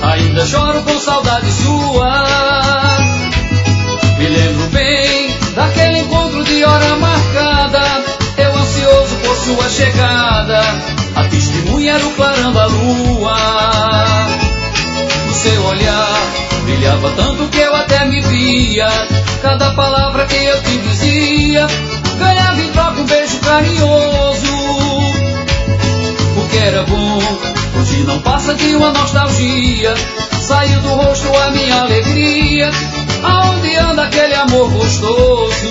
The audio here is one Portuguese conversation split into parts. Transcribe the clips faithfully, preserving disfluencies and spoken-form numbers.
ainda choro com saudade sua. Me lembro bem daquele encontro de hora marcada, eu ansioso por sua chegada, a testemunha era o clarão da lua. No seu olhar brilhava tanto que eu até me via, cada palavra que eu te dizia ganhava em troca um beijo carinhoso. O que era bom hoje não passa de uma nostalgia, saiu do rosto a minha alegria, aonde anda aquele amor gostoso.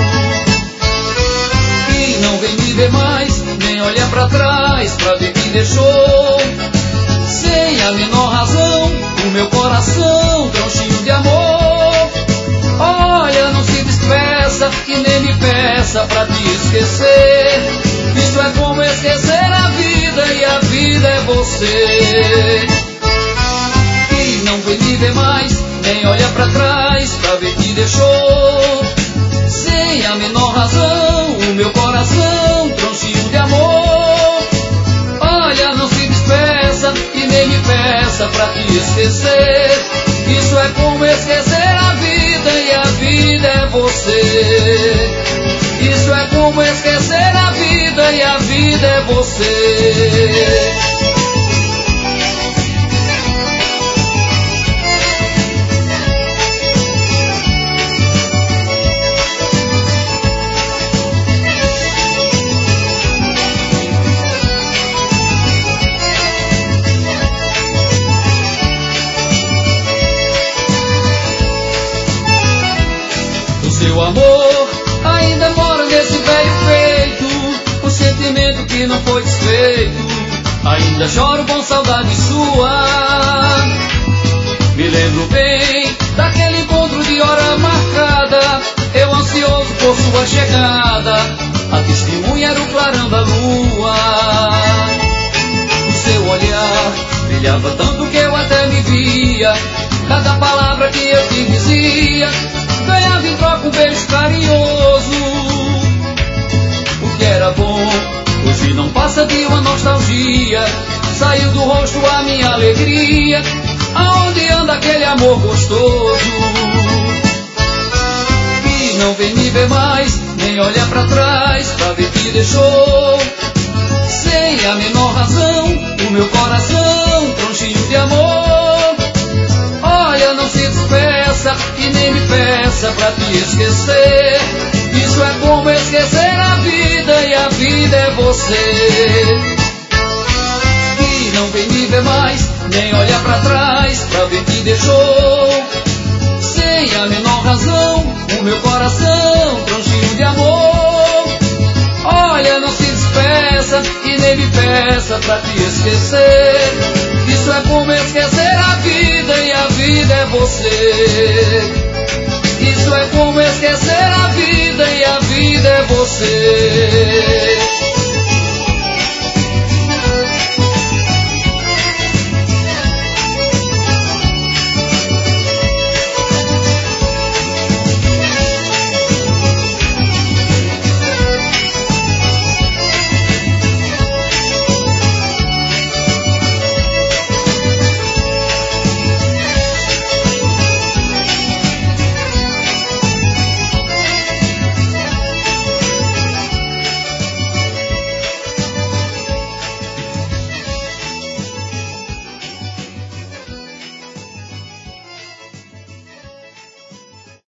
E não vem me ver mais, nem olha pra trás pra ver quem deixou, sem a menor razão, o meu coração tão cheio de amor. Olha, não se despeça e nem me peça pra te esquecer, isso é como esquecer a vida e a vida é você. E não vem me ver mais, nem olha pra trás pra ver que deixou, sem a menor razão, o meu coração tão cheio de amor. Olha, não se despeça e nem me peça pra te esquecer, isso é como esquecer a vida e a vida é você. Isso é como esquecer a vida e a vida é você. Seu amor ainda mora nesse velho peito, o sentimento que não foi desfeito, ainda choro com saudade sua. Me lembro bem daquele encontro de hora marcada, eu ansioso por sua chegada, a testemunha era o clarão da lua. O seu olhar brilhava tanto que eu até me via, cada palavra que eu te dizia ganhava em troca um beijo carinhoso. O que era bom hoje não passa de uma nostalgia, saiu do rosto a minha alegria, aonde anda aquele amor gostoso. E não vem me ver mais, nem olha pra trás pra ver que deixou, sem a menor razão, o meu coração tão cheio de amor. Olha, não se despeça e nem me peça pra te esquecer, isso é como esquecer a vida e a vida é você. E não vem me ver mais, nem olha pra trás pra ver que deixou, sem a menor razão, o meu coração tão cheio de amor. Olha, não se despeça e nem me peça pra te esquecer, isso é como esquecer a vida e a vida é você. Isso é como esquecer a vida e a vida é você.